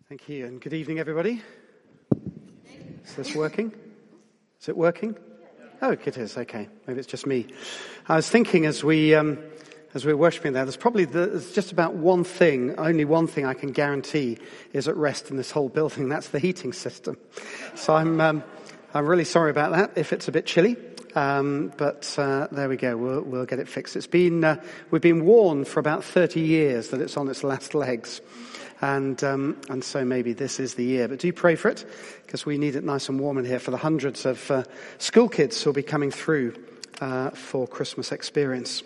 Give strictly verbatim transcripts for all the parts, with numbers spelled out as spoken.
Thank you, and good evening, everybody. Is this working? Is it working? Oh, it is. Okay, maybe it's just me. I was thinking as we um, as we were worshiping there, there's probably the, there's just about one thing, only one thing I can guarantee is at rest in this whole building. That's the heating system. So I'm um, I'm really sorry about that if it's a bit chilly. Um, but uh, there we go. We'll, we'll get it fixed. It's been uh, we've been warned for about thirty years that it's on its last legs. And um, and so maybe this is the year. But do pray for it, because we need it nice and warm in here for the hundreds of uh, school kids who will be coming through uh, for Christmas experience.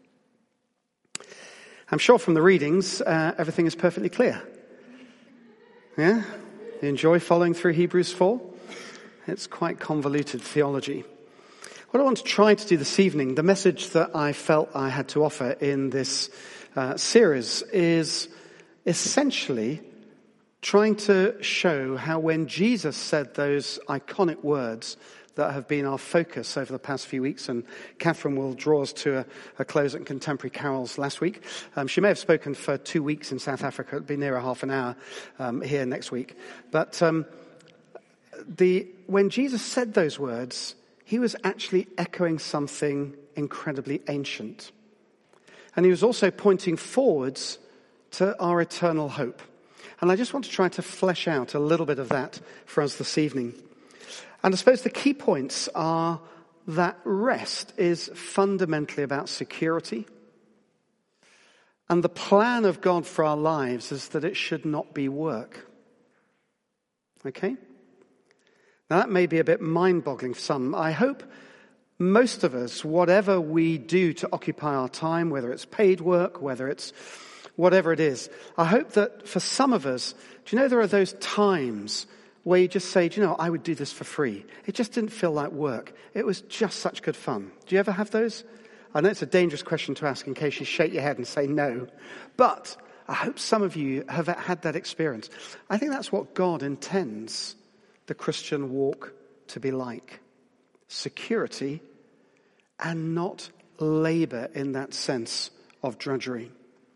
I'm sure from the readings, uh, everything is perfectly clear. Yeah? You enjoy following through Hebrews four? It's quite convoluted theology. What I want to try to do this evening, the message that I felt I had to offer in this uh, series is essentially trying to show how when Jesus said those iconic words that have been our focus over the past few weeks, and Catherine will draw us to a, a close at Contemporary Carols last week. Um, she may have spoken for two weeks in South Africa. It'll be near a half an hour um, here next week. But um, the when Jesus said those words, he was actually echoing something incredibly ancient. And he was also pointing forwards to our eternal hope. And I just want to try to flesh out a little bit of that for us this evening. And I suppose the key points are that rest is fundamentally about security. And the plan of God for our lives is that it should not be work. Okay? Now that may be a bit mind-boggling for some. I hope most of us, whatever we do to occupy our time, whether it's paid work, whether it's whatever it is, I hope that for some of us, do you know there are those times where you just say, do you know, I would do this for free. It just didn't feel like work. It was just such good fun. Do you ever have those? I know it's a dangerous question to ask in case you shake your head and say no. But I hope some of you have had that experience. I think that's what God intends the Christian walk to be like. Security and not labor in that sense of drudgery.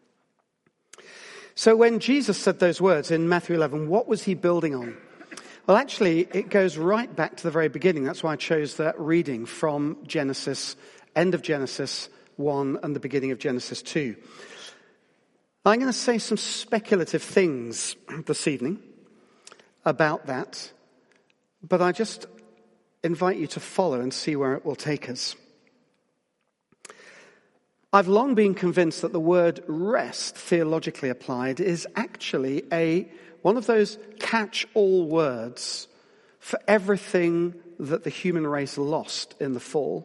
So when Jesus said those words in Matthew eleven, what was he building on? Well, actually, it goes right back to the very beginning. That's why I chose that reading from Genesis, end of Genesis one and the beginning of Genesis two. I'm going to say some speculative things this evening about that, but I just invite you to follow and see where it will take us. I've long been convinced that the word rest, theologically applied, is actually a one of those catch-all words for everything that the human race lost in the fall.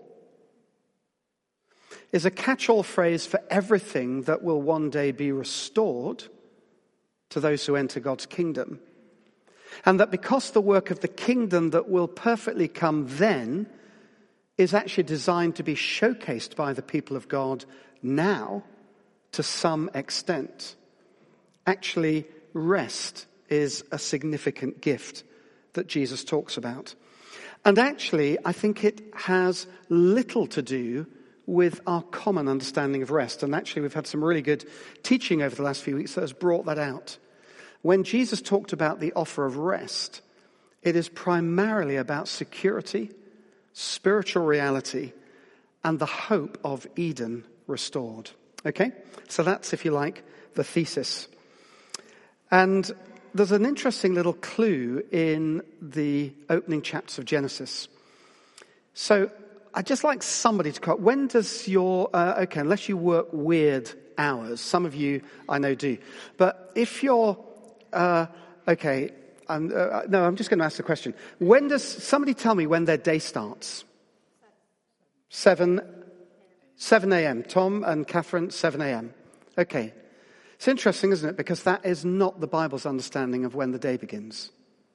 Is a catch-all phrase for everything that will one day be restored to those who enter God's kingdom. And that because the work of the kingdom that will perfectly come then is actually designed to be showcased by the people of God now to some extent. Actually, rest is a significant gift that Jesus talks about. And actually, I think it has little to do with our common understanding of rest. And actually, we've had some really good teaching over the last few weeks that has brought that out. When Jesus talked about the offer of rest, it is primarily about security, spiritual reality, and the hope of Eden restored. Okay? So that's, if you like, the thesis. And there's an interesting little clue in the opening chapters of Genesis. So I'd just like somebody to quote, when does your, uh, okay, unless you work weird hours, some of you I know do, but if you're, uh, okay, I'm, uh, no, I'm just going to ask the question. When does, somebody tell me when their day starts? Seven, seven a.m. Tom and Catherine, seven a.m. Okay. It's interesting, isn't it? Because that is not the Bible's understanding of when the day begins.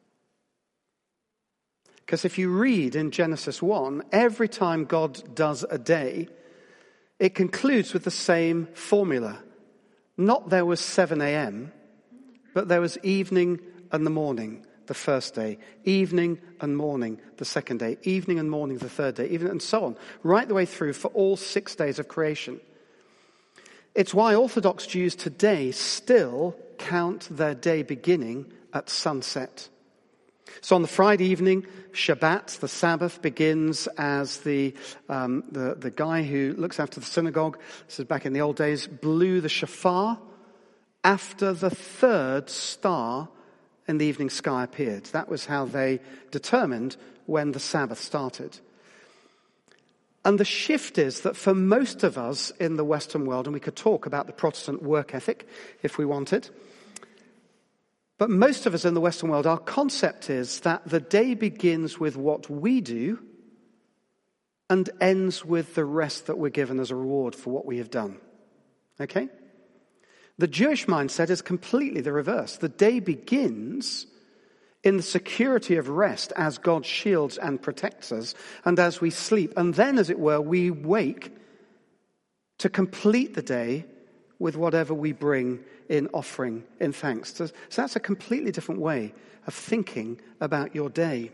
Because if you read in Genesis one, every time God does a day, it concludes with the same formula. Not there was seven a.m., but there was evening and the morning, the first day, evening and morning, the second day, evening and morning, the third day, even and so on, right the way through for all six days of creation. It's why Orthodox Jews today still count their day beginning at sunset. So on the Friday evening, Shabbat, the Sabbath, begins as the, um, the, the guy who looks after the synagogue, this is back in the old days, blew the shofar after the third star in the evening sky appeared. That was how they determined when the Sabbath started. And the shift is that for most of us in the Western world, and we could talk about the Protestant work ethic if we wanted, but most of us in the Western world, our concept is that the day begins with what we do and ends with the rest that we're given as a reward for what we have done. Okay? The Jewish mindset is completely the reverse. The day begins in the security of rest as God shields and protects us and as we sleep. And then, as it were, we wake to complete the day with whatever we bring in offering, in thanks. So that's a completely different way of thinking about your day.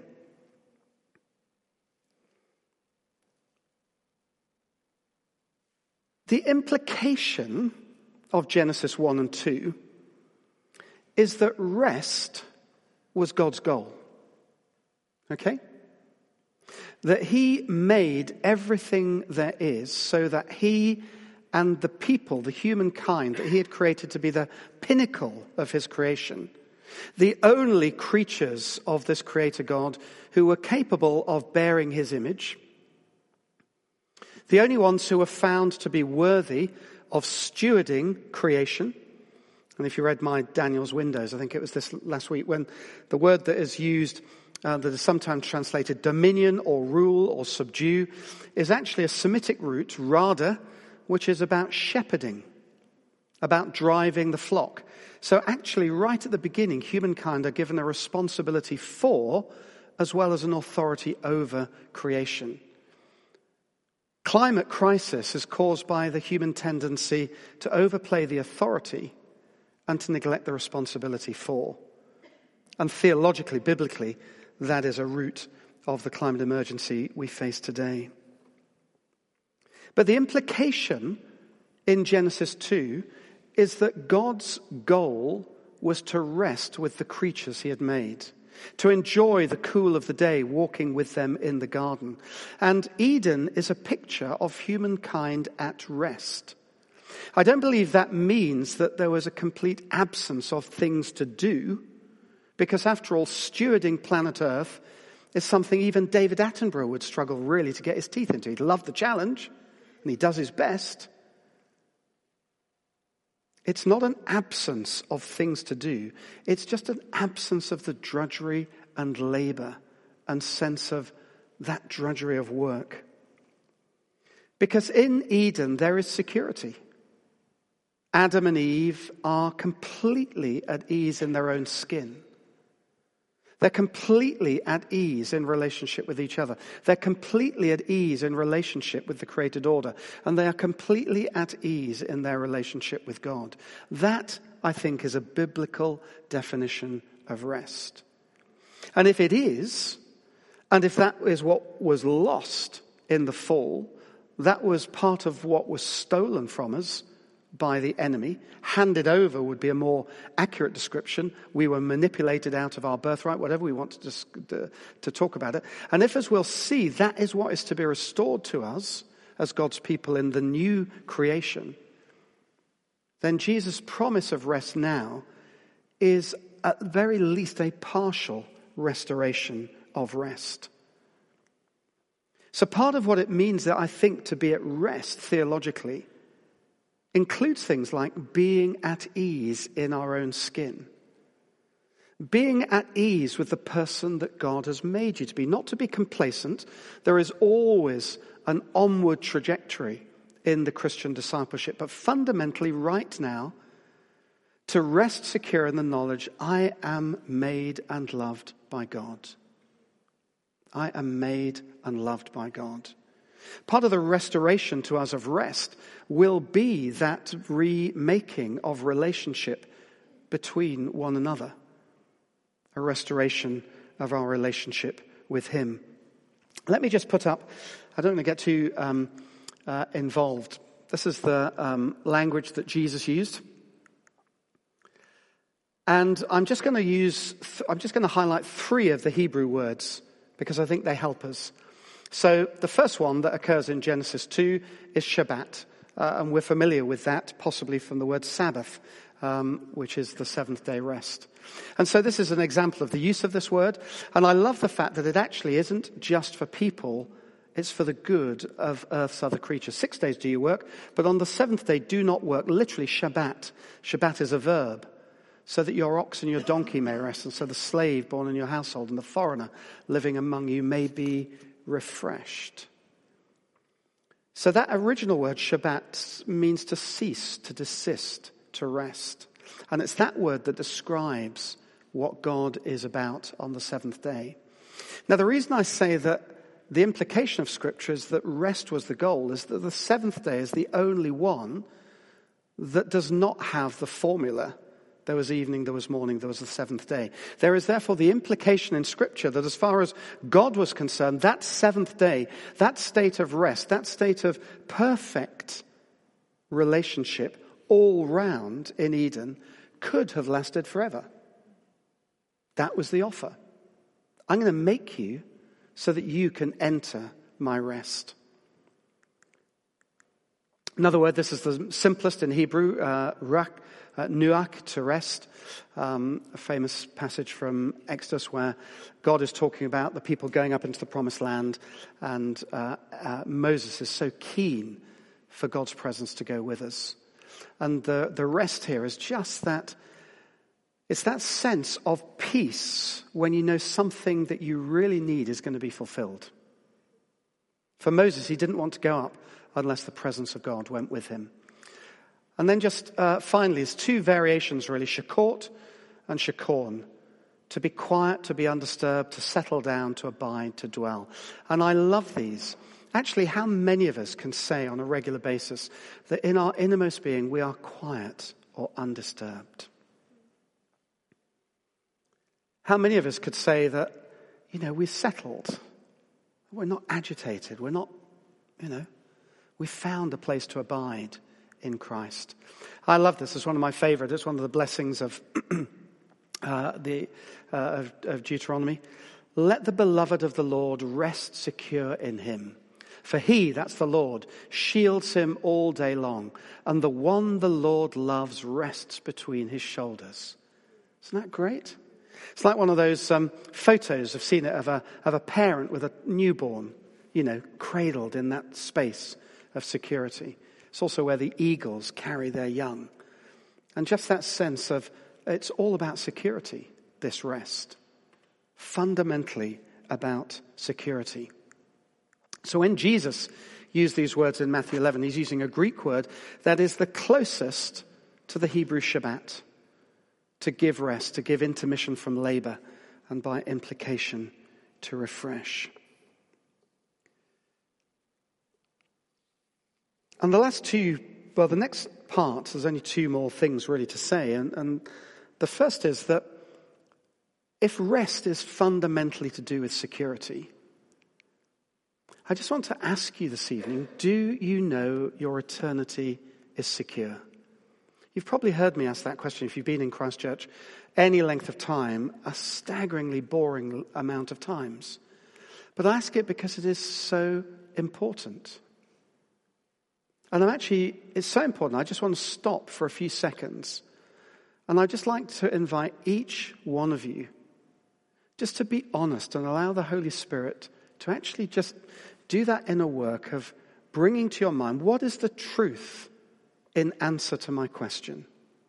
The implication of Genesis one and two is that rest was God's goal. Okay? That he made everything there is so that he and the people, the humankind that he had created to be the pinnacle of his creation, the only creatures of this creator God who were capable of bearing his image, the only ones who were found to be worthy of stewarding creation. And if you read my Daniel's Windows, I think it was this last week, when the word that is used, uh, that is sometimes translated dominion or rule or subdue, is actually a Semitic root, rada, which is about shepherding, about driving the flock. So actually, right at the beginning, humankind are given a responsibility for, as well as an authority over, creation. Climate crisis is caused by the human tendency to overplay the authority and to neglect the responsibility for. And theologically, biblically, that is a root of the climate emergency we face today. But the implication in Genesis two is that God's goal was to rest with the creatures he had made, to enjoy the cool of the day, walking with them in the garden. And Eden is a picture of humankind at rest. I don't believe that means that there was a complete absence of things to do, because after all, stewarding planet Earth is something even David Attenborough would struggle really to get his teeth into. He'd love the challenge, and he does his best. It's not an absence of things to do. It's just an absence of the drudgery and labor and sense of that drudgery of work. Because in Eden, there is security. Adam and Eve are completely at ease in their own skin. They're completely at ease in relationship with each other. They're completely at ease in relationship with the created order. And they are completely at ease in their relationship with God. That, I think, is a biblical definition of rest. And if it is, and if that is what was lost in the fall, that was part of what was stolen from us by the enemy. Handed over would be a more accurate description. We were manipulated out of our birthright, whatever we want to, dis- to, to talk about it. And if, as we'll see, that is what is to be restored to us as God's people in the new creation, then Jesus' promise of rest now is at the very least a partial restoration of rest. So part of what it means that I think to be at rest theologically includes things like being at ease in our own skin. Being at ease with the person that God has made you to be. Not to be complacent. There is always an onward trajectory in the Christian discipleship. But fundamentally right now, to rest secure in the knowledge, I am made and loved by God. I am made and loved by God. Part of the restoration to us of rest will be that remaking of relationship between one another. A restoration of our relationship with him. Let me just put up, I don't want to get too um, uh, involved. This is the um, language that Jesus used. And I'm just going to use, I'm just going to highlight three of the Hebrew words because I think they help us. So the first one that occurs in Genesis two is Shabbat. Uh, and we're familiar with that, possibly from the word Sabbath, um, which is the seventh day rest. And so this is an example of the use of this word. And I love the fact that it actually isn't just for people, it's for the good of earth's other creatures. Six days do you work, but on the seventh day do not work. Literally Shabbat. Shabbat is a verb. So that your ox and your donkey may rest, and so the slave born in your household and the foreigner living among you may be refreshed. So that original word, Shabbat, means to cease, to desist, to rest. And it's that word that describes what God is about on the seventh day. Now, the reason I say that the implication of Scripture is that rest was the goal is that the seventh day is the only one that does not have the formula. There was evening, there was morning, there was the seventh day. There is therefore the implication in Scripture that as far as God was concerned, that seventh day, that state of rest, that state of perfect relationship all round in Eden could have lasted forever. That was the offer. I'm going to make you so that you can enter my rest. Another word, this is the simplest in Hebrew, uh, rak. Uh, nuach, to rest, um, a famous passage from Exodus where God is talking about the people going up into the promised land, and uh, uh, Moses is so keen for God's presence to go with us. And the, the rest here is just that, it's that sense of peace when you know something that you really need is going to be fulfilled. For Moses, he didn't want to go up unless the presence of God went with him. And then just uh, finally, there's two variations really, shakot and shakorn. To be quiet, to be undisturbed, to settle down, to abide, to dwell. And I love these. Actually, how many of us can say on a regular basis that in our innermost being we are quiet or undisturbed? How many of us could say that, you know, we're settled, we're not agitated, we're not, you know, we found a place to abide in Christ. I love this. It's one of my favorite. It's one of the blessings of uh, the uh, of, of Deuteronomy. Let the beloved of the Lord rest secure in him. For he, that's the Lord, shields him all day long. And the one the Lord loves rests between his shoulders. Isn't that great? It's like one of those um, photos, I've seen it, of a, of a parent with a newborn, you know, cradled in that space of security. It's also where the eagles carry their young. And just that sense of, it's all about security, this rest. Fundamentally about security. So when Jesus used these words in Matthew eleven, he's using a Greek word that is the closest to the Hebrew Shabbat. To give rest, to give intermission from labor, and by implication, to refresh. And the last two, well, the next part, there's only two more things really to say. And, and the first is that if rest is fundamentally to do with security, I just want to ask you this evening, do you know your eternity is secure? You've probably heard me ask that question if you've been in Christchurch any length of time, a staggeringly boring amount of times. But I ask it because it is so important. And I'm actually, it's so important, I just want to stop for a few seconds. And I'd just like to invite each one of you just to be honest and allow the Holy Spirit to actually just do that inner work of bringing to your mind, what is the truth in answer to my question?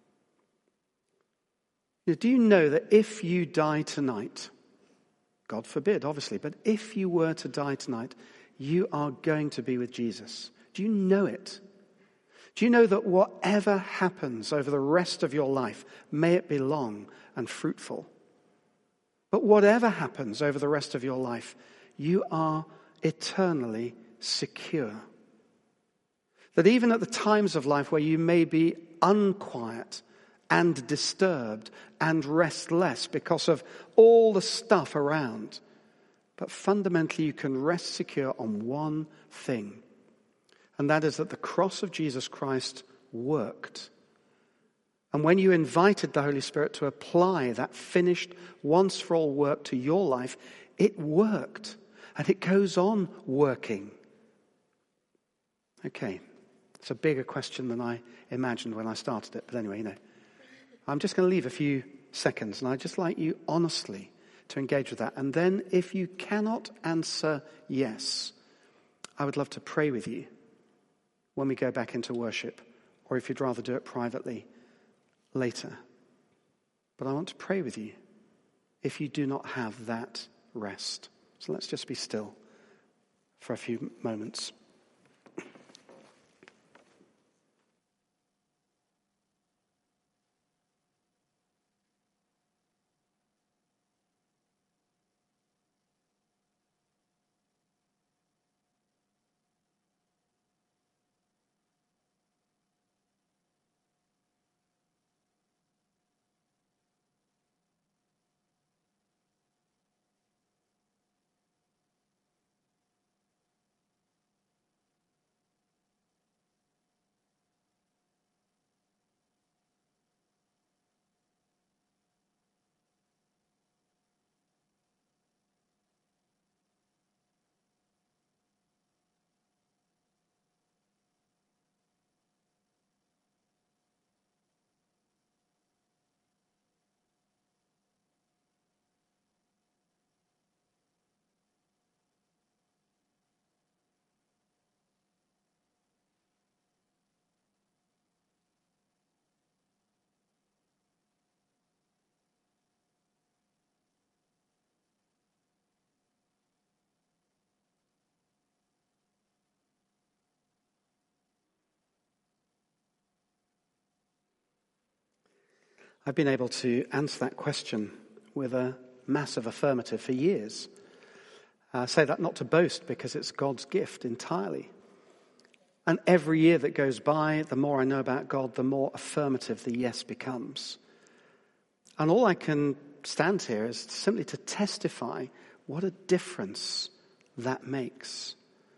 Do you know that if you die tonight, God forbid, obviously, but if you were to die tonight, you are going to be with Jesus? Do you know it? Do you know that whatever happens over the rest of your life, may it be long and fruitful, but whatever happens over the rest of your life, you are eternally secure? That even at the times of life where you may be unquiet and disturbed and restless because of all the stuff around, but fundamentally you can rest secure on one thing. And that is that the cross of Jesus Christ worked. And when you invited the Holy Spirit to apply that finished once-for-all work to your life, it worked. And it goes on working. Okay, it's a bigger question than I imagined when I started it. But anyway, you know, I'm just going to leave a few seconds. And I'd just like you honestly to engage with that. And then if you cannot answer yes, I would love to pray with you when we go back into worship. Or if you'd rather do it privately later. But I want to pray with you if you do not have that rest. So let's just be still for a few moments. I've been able to answer that question with a massive affirmative for years. I say that not to boast, because it's God's gift entirely. And every year that goes by, the more I know about God, the more affirmative the yes becomes. And all I can stand here is simply to testify what a difference that makes.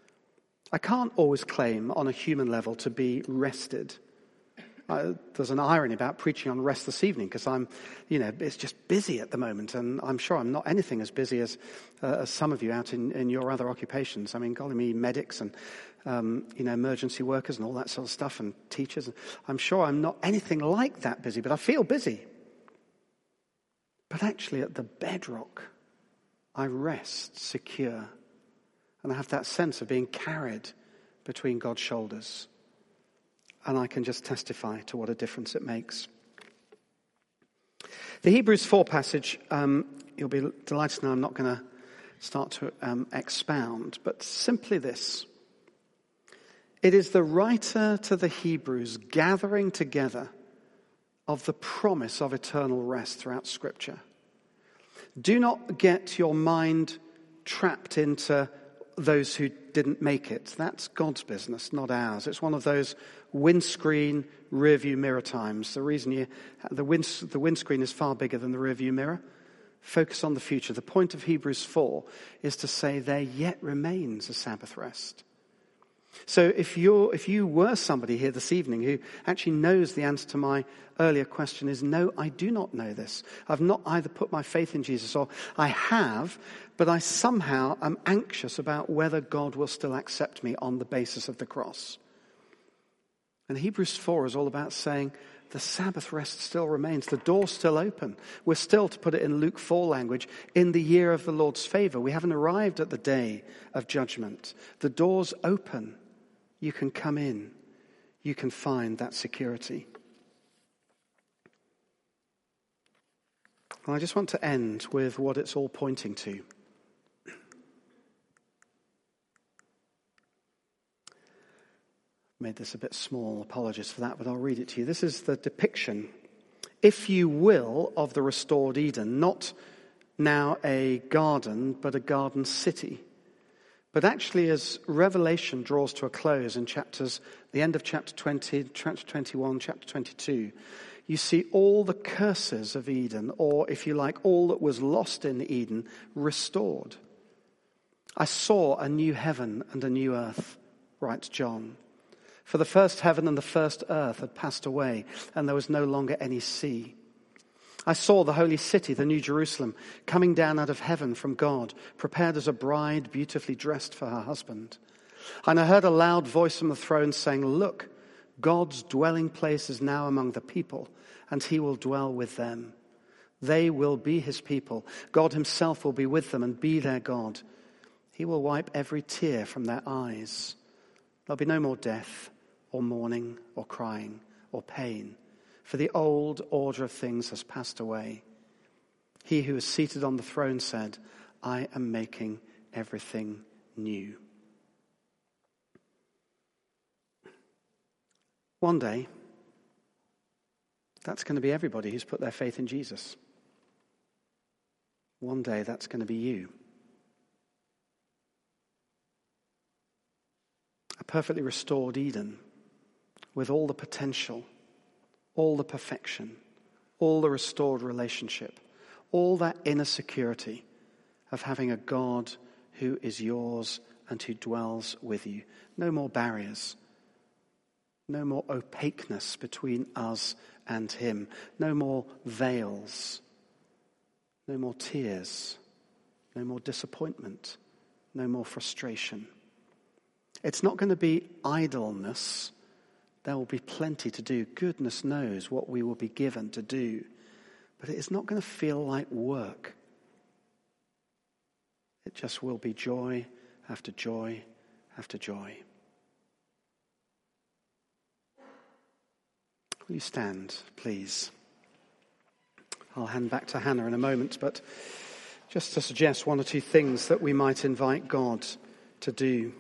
I can't always claim on a human level to be rested. Uh, there's an irony about preaching on rest this evening, because I'm, you know, it's just busy at the moment, and I'm sure I'm not anything as busy as uh, as some of you out in, in your other occupations. I mean, golly me, medics and um, you know, emergency workers and all that sort of stuff, and teachers. I'm sure I'm not anything like that busy, but I feel busy. But actually, at the bedrock, I rest secure, and I have that sense of being carried between God's shoulders. And I can just testify to what a difference it makes. The Hebrews four passage, um, you'll be delighted to know I'm not going to start to um, expound, but simply this. It is the writer to the Hebrews gathering together of the promise of eternal rest throughout Scripture. Do not get your mind trapped into those who didn't make it. That's God's business, not ours. It's one of those windscreen, rearview mirror times. The reason you, the, wind, the windscreen is far bigger than the rearview mirror. Focus on the future. The point of Hebrews four is to say there yet remains a Sabbath rest. So if you're, if you were somebody here this evening who actually knows the answer to my earlier question is, no, I do not know this. I've not either put my faith in Jesus, or I have, but I somehow am anxious about whether God will still accept me on the basis of the cross. And Hebrews four is all about saying the Sabbath rest still remains. The door's still open. We're still, to put it in Luke four language, in the year of the Lord's favor. We haven't arrived at the day of judgment. The door's open. You can come in. You can find that security. And I just want to end with what it's all pointing to. Made this a bit small, apologies for that, but I'll read it to you. This is the depiction, if you will, of the restored Eden, not now a garden, but a garden city. But actually, as Revelation draws to a close in chapters, the end of chapter twenty, chapter twenty-one, chapter twenty-two, you see all the curses of Eden, or if you like, all that was lost in Eden, restored. I saw a new heaven and a new earth, writes John. For the first heaven and the first earth had passed away, and there was no longer any sea. I saw the holy city, the New Jerusalem, coming down out of heaven from God, prepared as a bride beautifully dressed for her husband. And I heard a loud voice from the throne saying, "Look, God's dwelling place is now among the people, and he will dwell with them. They will be his people. God himself will be with them and be their God. He will wipe every tear from their eyes. There'll be no more death, or mourning, or crying, or pain, for the old order of things has passed away." He who is seated on the throne said, "I am making everything new." One day, that's going to be everybody who's put their faith in Jesus. One day, that's going to be you. A perfectly restored Eden with all the potential, all the perfection, all the restored relationship, all that inner security of having a God who is yours and who dwells with you. No more barriers. No more opaqueness between us and him. No more veils. No more tears. No more disappointment. No more frustration. It's not going to be idleness. There will be plenty to do. Goodness knows what we will be given to do. But it is not going to feel like work. It just will be joy after joy after joy. Will you stand, please? I'll hand back to Hannah in a moment, but just to suggest one or two things that we might invite God to do.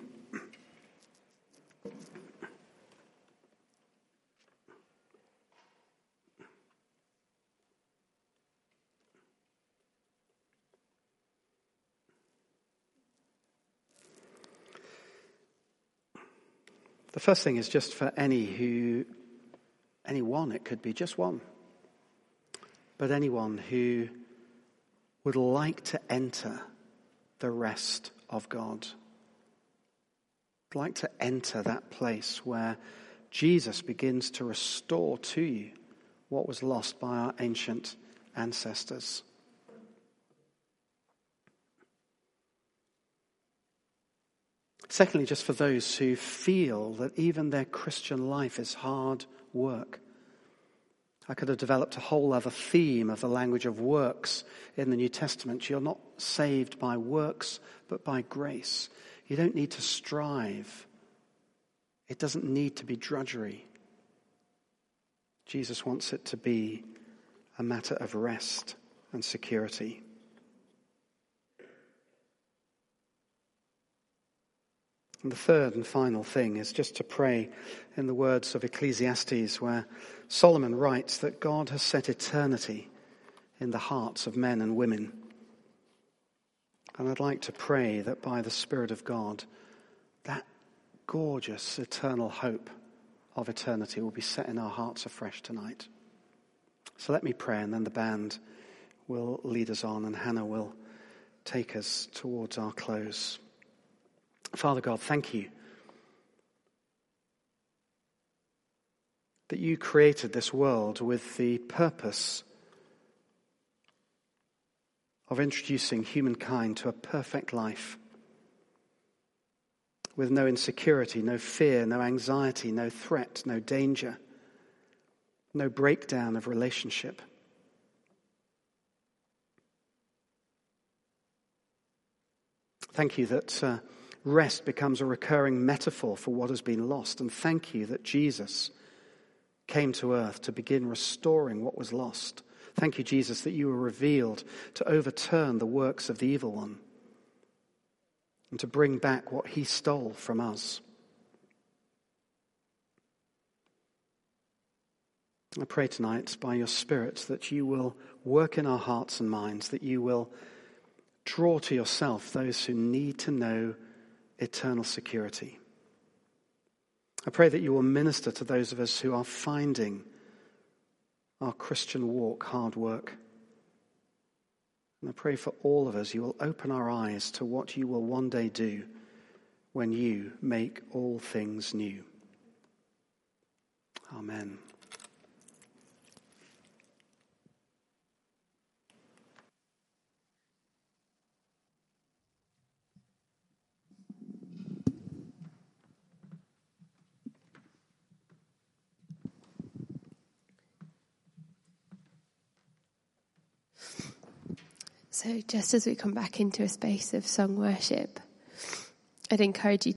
The first thing is just for any who, anyone, it could be just one, but anyone who would like to enter the rest of God, would like to enter that place where Jesus begins to restore to you what was lost by our ancient ancestors. Secondly, just for those who feel that even their Christian life is hard work. I could have developed a whole other theme of the language of works in the New Testament. You're not saved by works, but by grace. You don't need to strive. It doesn't need to be drudgery. Jesus wants it to be a matter of rest and security. And the third and final thing is just to pray in the words of Ecclesiastes, where Solomon writes that God has set eternity in the hearts of men and women. And I'd like to pray that by the Spirit of God, that gorgeous eternal hope of eternity will be set in our hearts afresh tonight. So let me pray, and then the band will lead us on, and Hannah will take us towards our close. Father God, thank you that you created this world with the purpose of introducing humankind to a perfect life with no insecurity, no fear, no anxiety, no threat, no danger, no breakdown of relationship. Thank you that uh, rest becomes a recurring metaphor for what has been lost. And thank you that Jesus came to earth to begin restoring what was lost. Thank you, Jesus, that you were revealed to overturn the works of the evil one and to bring back what he stole from us. I pray tonight by your Spirit that you will work in our hearts and minds, that you will draw to yourself those who need to know eternal security. I pray that you will minister to those of us who are finding our Christian walk hard work. And I pray for all of us, you will open our eyes to what you will one day do when you make all things new. Amen. So just as we come back into a space of song worship, I'd encourage you